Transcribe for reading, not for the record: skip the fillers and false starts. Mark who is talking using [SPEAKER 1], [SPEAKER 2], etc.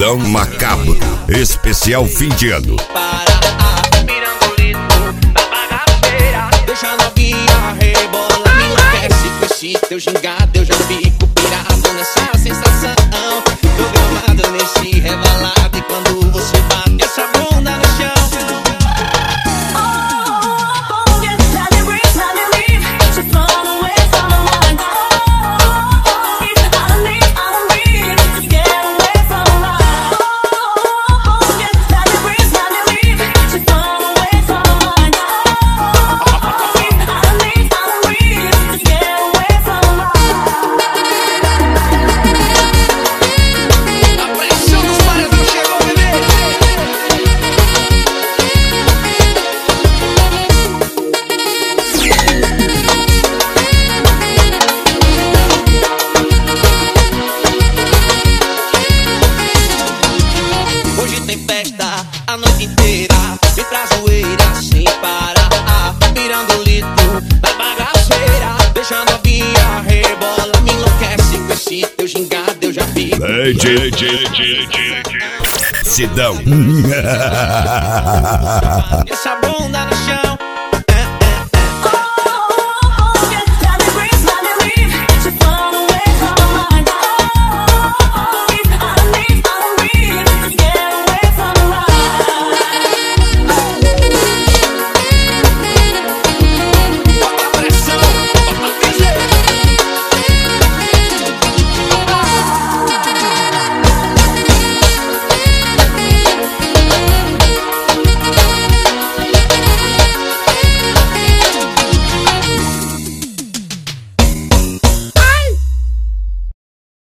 [SPEAKER 1] Sidão Macabro, especial fim de ano.
[SPEAKER 2] Deixa a novinha rebolar, me enlouquece com esse teu gingado. Eu já fico pirado nessa sensação, programado nesse rebolado. E quando você bate essa bunda no chão, a noite inteira, vem pra zoeira sem parar, virando litro da bagaceira. Deixa a novinha rebola, me enlouquece com esse teu gingado. Eu já vi
[SPEAKER 1] Sidão.
[SPEAKER 2] essa bunda no chão.